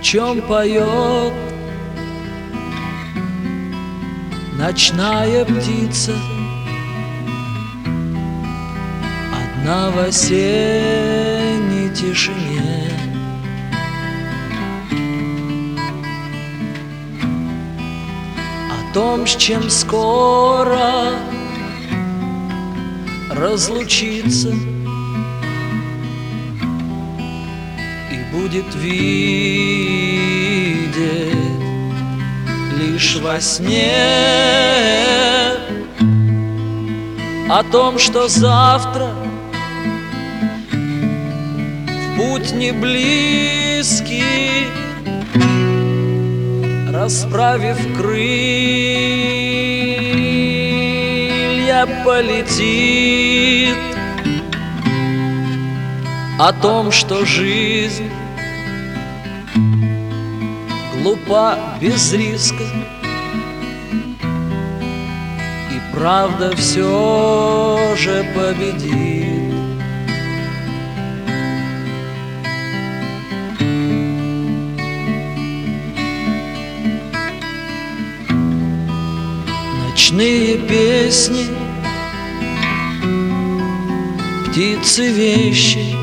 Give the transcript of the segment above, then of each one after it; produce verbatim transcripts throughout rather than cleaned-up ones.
чем поет ночная птица, одна в осенней тишине. О том, с чем скоро разлучиться и будет видеть лишь во сне. О том, что завтра в путь не близкий, расправив крылья, полетит. О том, что жизнь глупа без риска, и правда все же победит. Ночные песни, птицы вещи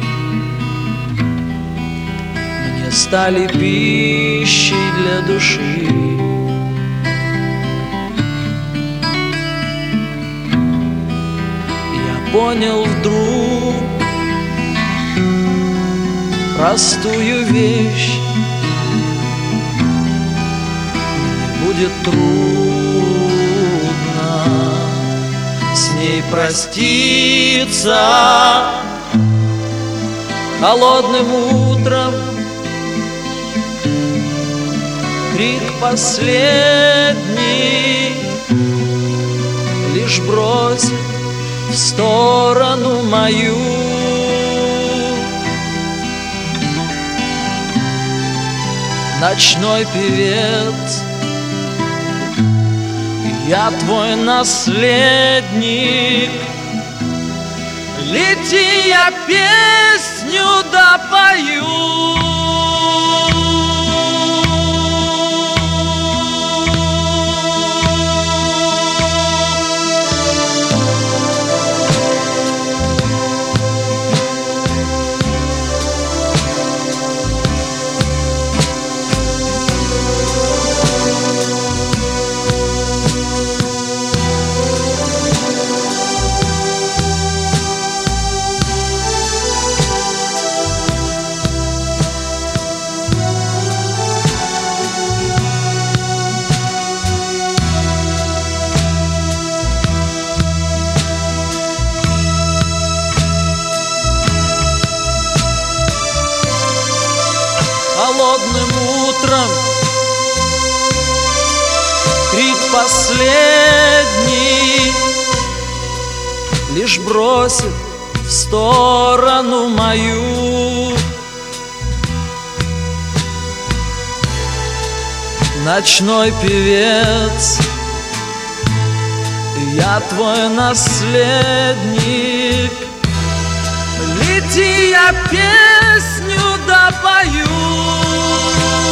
мне стали пищей для души. Я понял вдруг простую вещь: мне будет трудно с ней проститься. Холодным утром крик последний лишь бросит в сторону мою. Ночной певец, я твой наследник. Лети, я песню допою. Холодным утром крик последний лишь бросит в сторону мою. Ночной певец, я твой наследник. Лети, я песню допою.